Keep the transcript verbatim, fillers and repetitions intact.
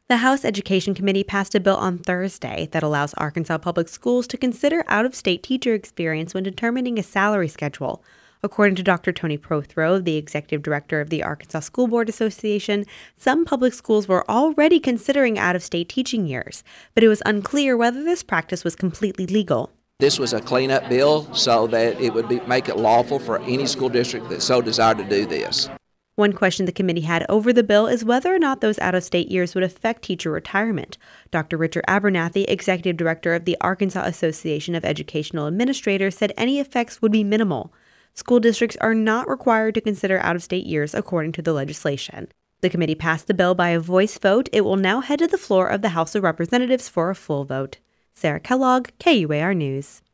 The House Education Committee passed a bill on Thursday that allows Arkansas Public Schools to consider out-of-state teacher experience when determining a salary schedule. According to Doctor Tony Prothro, the executive director of the Arkansas School Board Association, some public schools were already considering out-of-state teaching years, but it was unclear whether this practice was completely legal. This was a cleanup bill so that it would be, make it lawful for any school district that so desired to do this. One question the committee had over the bill is whether or not those out-of-state years would affect teacher retirement. Doctor Richard Abernathy, executive director of the Arkansas Association of Educational Administrators, said any effects would be minimal. School districts are not required to consider out-of-state years according to the legislation. The committee passed the bill by a voice vote. It will now head to the floor of the House of Representatives for a full vote. Sarah Kellogg, K U A R News.